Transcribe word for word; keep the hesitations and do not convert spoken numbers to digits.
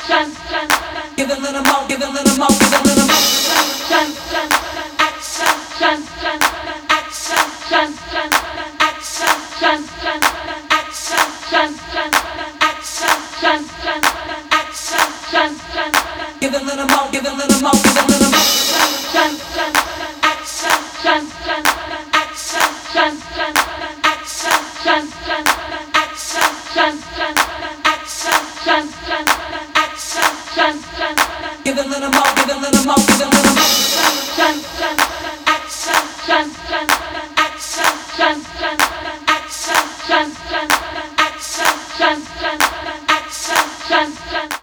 Give it a little more, give it a little more, give it a little more. Give it a little more, give it a little more, give it a little more. Action,